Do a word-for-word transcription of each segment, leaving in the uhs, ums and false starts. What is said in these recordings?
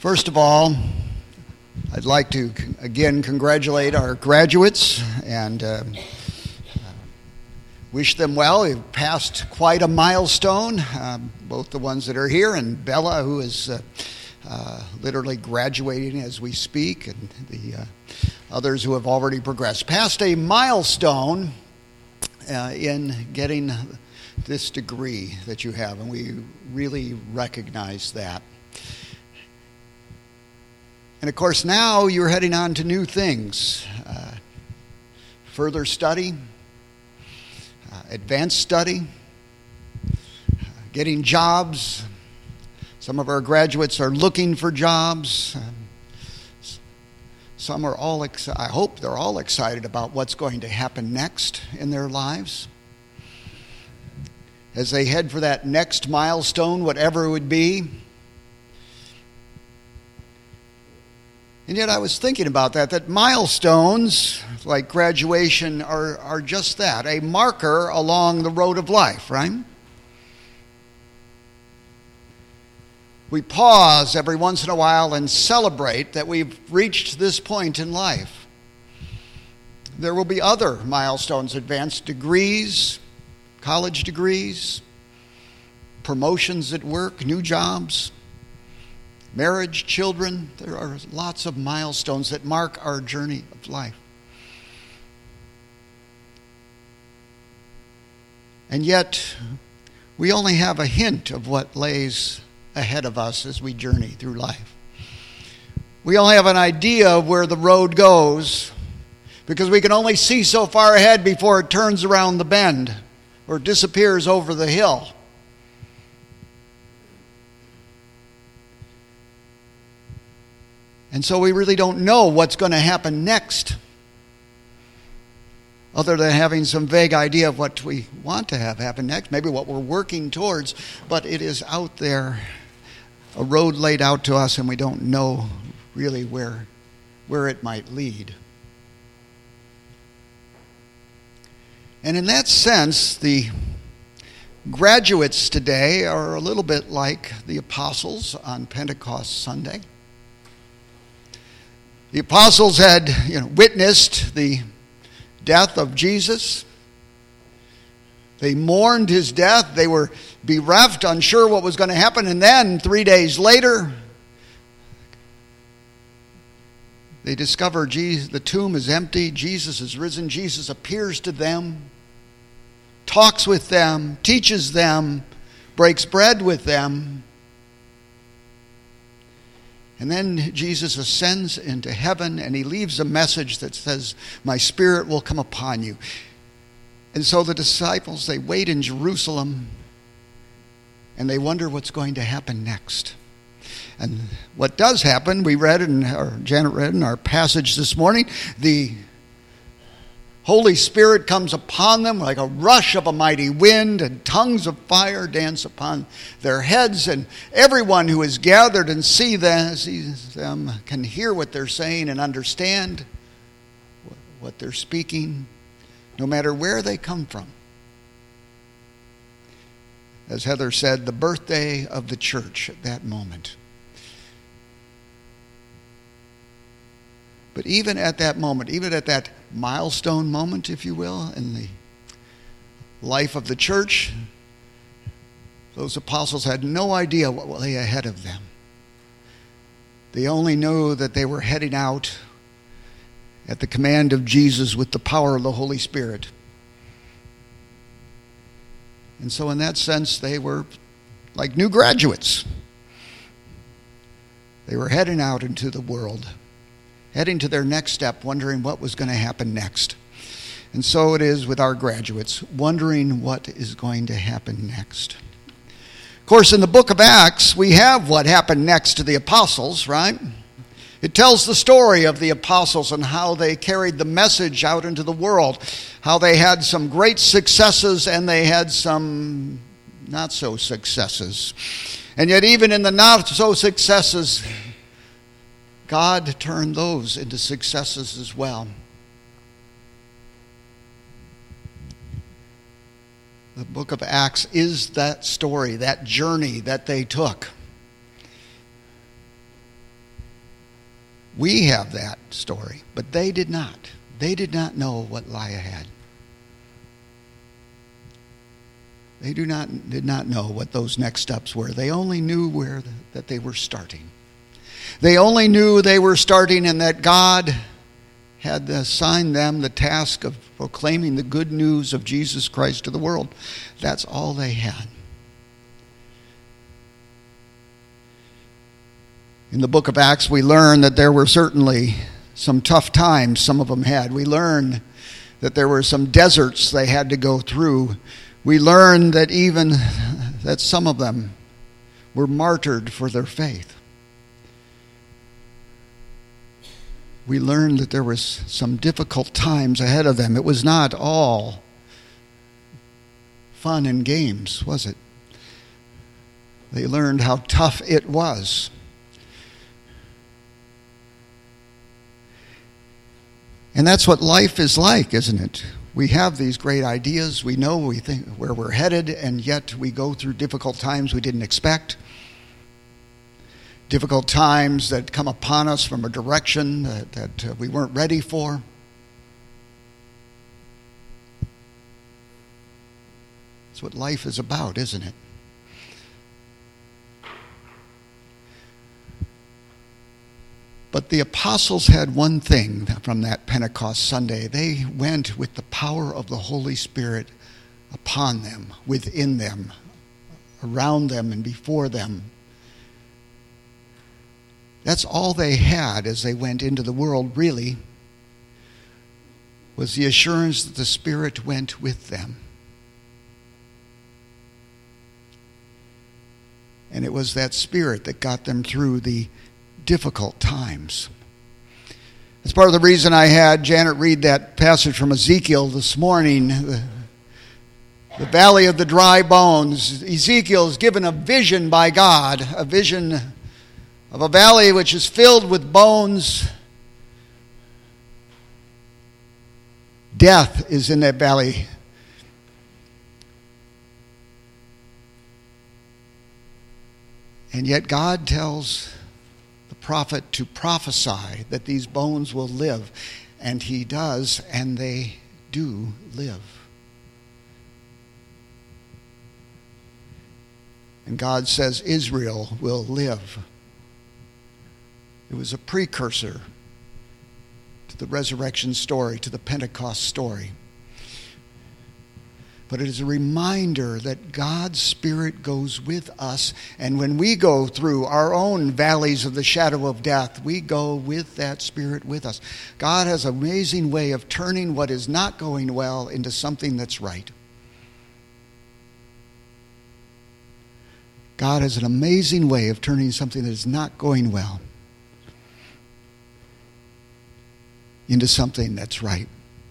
First of all, I'd like to again congratulate our graduates and uh, wish them well. We've passed quite a milestone, uh, both the ones that are here and Bella, who is uh, uh, literally graduating as we speak, and the uh, others who have already progressed. Past a milestone uh, in getting this degree that you have, and we really recognize that. And of course, now you're heading on to new things. Uh, further study, uh, advanced study, uh, getting jobs. Some of our graduates are looking for jobs. Um, some are all, ex- I hope they're all excited about what's going to happen next in their lives. As they head for that next milestone, whatever it would be. And yet I was thinking about that, that milestones, like graduation, are, are just that, a marker along the road of life, right? We pause every once in a while and celebrate that we've reached this point in life. There will be other milestones, advanced degrees, college degrees, promotions at work, new jobs, marriage, children. There are lots of milestones that mark our journey of life. And yet, we only have a hint of what lays ahead of us as we journey through life. We only have an idea of where the road goes because we can only see so far ahead before it turns around the bend or disappears over the hill. And so we really don't know what's going to happen next, other than having some vague idea of what we want to have happen next, maybe what we're working towards, but it is out there, a road laid out to us, and we don't know really where, where it might lead. And in that sense, the graduates today are a little bit like the apostles on Pentecost Sunday. The apostles had, you know, witnessed the death of Jesus. They mourned his death. They were bereft, unsure what was going to happen. And then, three days later, they discover Jesus, the tomb is empty. Jesus is risen. Jesus appears to them, talks with them, teaches them, breaks bread with them. And then Jesus ascends into heaven, and he leaves a message that says, "My Spirit will come upon you." And so the disciples, they wait in Jerusalem, and they wonder what's going to happen next. And what does happen, we read in, or Janet read in our passage this morning, the Holy Spirit comes upon them like a rush of a mighty wind, and tongues of fire dance upon their heads, and everyone who is gathered and see them, sees them can hear what they're saying and understand what they're speaking, no matter where they come from. As Heather said, the birthday of the church at that moment. But even at that moment, even at that milestone moment, if you will, in the life of the church, those apostles had no idea what lay ahead of them. They only knew that they were heading out at the command of Jesus with the power of the Holy Spirit. And so in that sense, they were like new graduates. They were heading out into the world, heading to their next step, wondering what was going to happen next. And so it is with our graduates, wondering what is going to happen next. Of course, in the book of Acts, we have what happened next to the apostles, right? It tells the story of the apostles and how they carried the message out into the world, how they had some great successes and they had some not so successes. And yet even in the not so successes, God turned those into successes as well. The book of Acts is that story, that journey that they took. We have that story, but they did not. They did not know what lie ahead. They do not did not know what those next steps were. They only knew where the, that they were starting. They only knew they were starting and that God had assigned them the task of proclaiming the good news of Jesus Christ to the world. That's all they had. In the book of Acts, we learn that there were certainly some tough times some of them had. We learn that there were some deserts they had to go through. We learn that even that some of them were martyred for their faith. We learned that there was some difficult times ahead of them. It was not all fun and games, was it? They learned how tough it was. And that's what life is like, isn't it? We have these great ideas. We know we think where we're headed, and yet we go through difficult times we didn't expect. Difficult times that come upon us from a direction that, that uh, we weren't ready for. That's what life is about, isn't it? But the apostles had one thing from that Pentecost Sunday. They went with the power of the Holy Spirit upon them, within them, around them, and before them. That's all they had as they went into the world, really, was the assurance that the Spirit went with them. And it was that Spirit that got them through the difficult times. That's part of the reason I had Janet read that passage from Ezekiel this morning, the, the valley of the dry bones. Ezekiel is given a vision by God, a vision of a valley which is filled with bones. Death is in that valley. And yet God tells prophet to prophesy that these bones will live, and he does, and they do live. And God says Israel will live. It was a precursor to the resurrection story, to the Pentecost story. But it is a reminder that God's Spirit goes with us. And when we go through our own valleys of the shadow of death, we go with that Spirit with us. God has an amazing way of turning what is not going well into something that's right. God has an amazing way of turning something that is not going well into something that's right.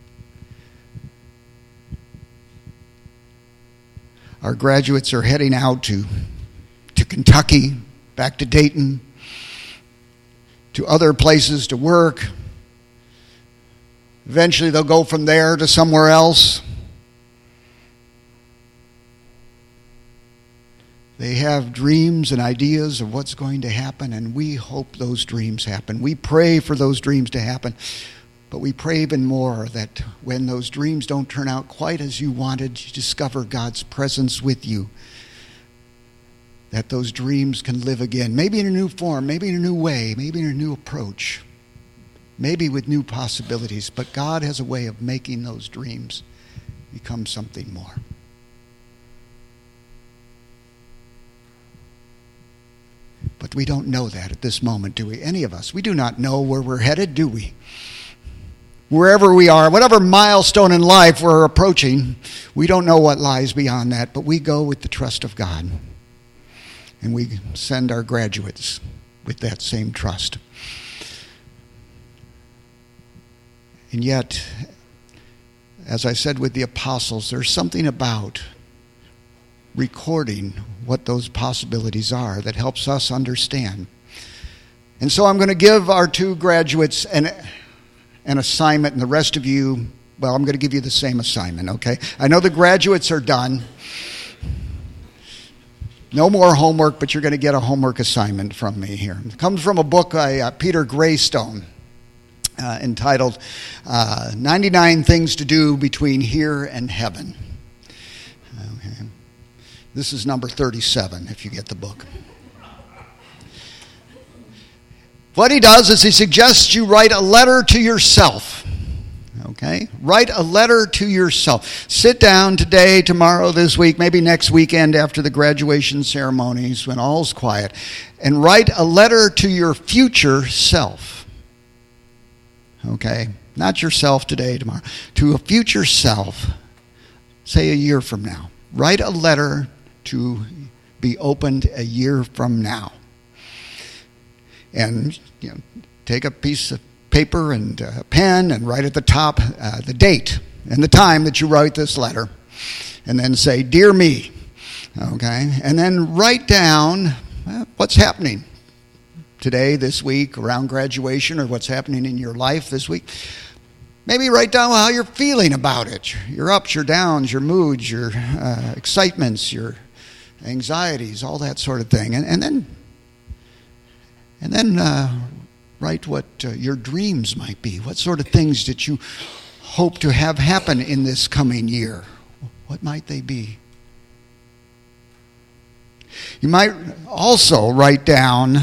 Our graduates are heading out to, to Kentucky, back to Dayton, to other places to work. Eventually they'll go from there to somewhere else. They have dreams and ideas of what's going to happen, and we hope those dreams happen. We pray for those dreams to happen. But we pray even more that when those dreams don't turn out quite as you wanted, you discover God's presence with you. That those dreams can live again, maybe in a new form, maybe in a new way, maybe in a new approach, maybe with new possibilities. But God has a way of making those dreams become something more. But we don't know that at this moment, do we? Any of us. We do not know where we're headed, do we? Wherever we are, whatever milestone in life we're approaching, we don't know what lies beyond that, but we go with the trust of God. And we send our graduates with that same trust. And yet, as I said with the apostles, there's something about recording what those possibilities are that helps us understand. And so I'm going to give our two graduates an an assignment, and the rest of you, well, I'm going to give you the same assignment, okay? I know the graduates are done. No more homework, but you're going to get a homework assignment from me here. It comes from a book by uh, Peter Greystone uh, entitled uh, ninety-nine Things to Do Between Here and Heaven. Okay. This is number thirty-seven, if you get the book. What he does is he suggests you write a letter to yourself. Okay? Write a letter to yourself. Sit down today, tomorrow, this week, maybe next weekend after the graduation ceremonies when all's quiet, and write a letter to your future self. Okay? Not yourself today, tomorrow. To a future self, say a year from now. Write a letter to be opened a year from now. And you know, take a piece of paper and a pen and write at the top uh, the date and the time that you write this letter. And then say, "Dear me." Okay? And then write down uh, what's happening today, this week, around graduation, or what's happening in your life this week. Maybe write down how you're feeling about it. Your ups, your downs, your moods, your uh, excitements, your anxieties, all that sort of thing. And, and then And then uh, write what uh, your dreams might be. What sort of things that you hope to have happen in this coming year? What might they be? You might also write down,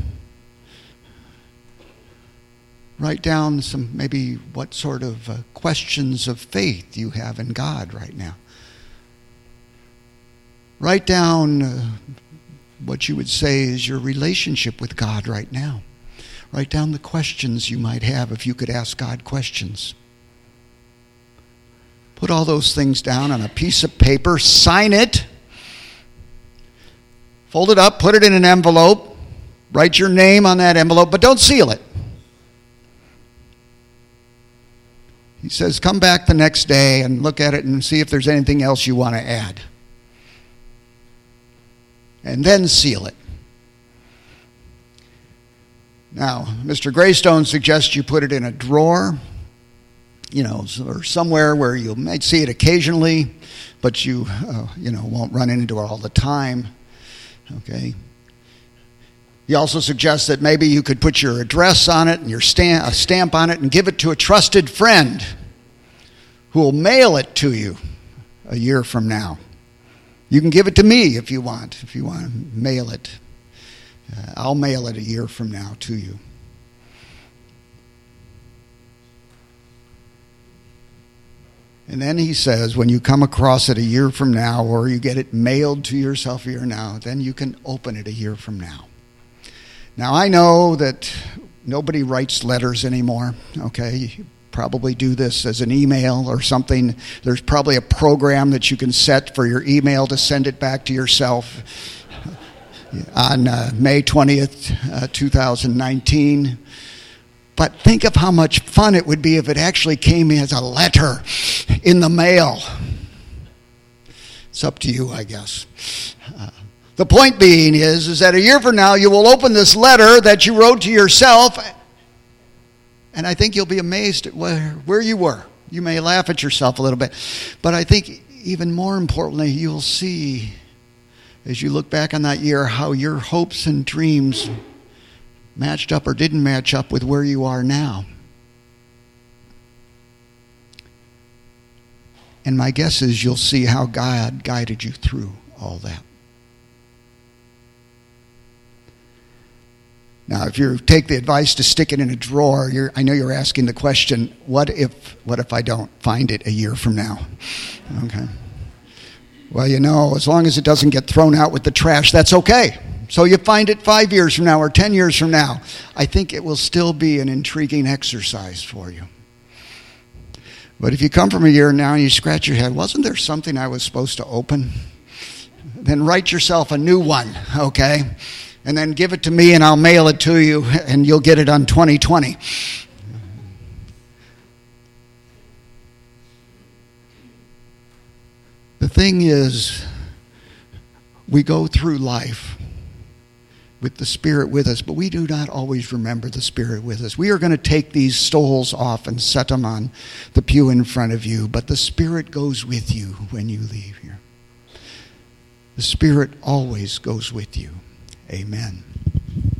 write down some maybe what sort of uh, questions of faith you have in God right now. Write down Uh, what you would say is your relationship with God right now. Write down the questions you might have if you could ask God questions. Put all those things down on a piece of paper, sign it, fold it up, put it in an envelope, write your name on that envelope, but don't seal it. He says, come back the next day and look at it and see if there's anything else you want to add. And then seal it. Now, Mister Greystone suggests you put it in a drawer, you know, or somewhere where you might see it occasionally, but you, uh, you know, won't run into it all the time. Okay. He also suggests that maybe you could put your address on it and your stamp, a stamp on it and give it to a trusted friend who will mail it to you a year from now. You can give it to me if you want, if you want to mail it. Uh, I'll mail it a year from now to you. And then he says, when you come across it a year from now, or you get it mailed to yourself a year now, then you can open it a year from now. Now, I know that nobody writes letters anymore, okay? You probably do this as an email or something. There's probably a program that you can set for your email to send it back to yourself on uh, May twentieth, uh, two thousand nineteen. But think of how much fun it would be if it actually came as a letter in the mail. It's up to you, I guess. Uh, the point being is, is that a year from now you will open this letter that you wrote to yourself, and I think you'll be amazed at where, where you were. You may laugh at yourself a little bit, but I think even more importantly, you'll see as you look back on that year how your hopes and dreams matched up or didn't match up with where you are now. And my guess is you'll see how God guided you through all that. Now, if you take the advice to stick it in a drawer, you're, I know you're asking the question, what if, what if I don't find it a year from now? Okay. Well, you know, as long as it doesn't get thrown out with the trash, that's okay. So you find it five years from now or ten years from now, I think it will still be an intriguing exercise for you. But if you come from a year now and you scratch your head, wasn't there something I was supposed to open? Then write yourself a new one, okay? And then give it to me and I'll mail it to you and you'll get it on twenty twenty. The thing is, we go through life with the Spirit with us, but we do not always remember the Spirit with us. We are going to take these stoles off and set them on the pew in front of you, but the Spirit goes with you when you leave here. The The Spirit always goes with you. Amen.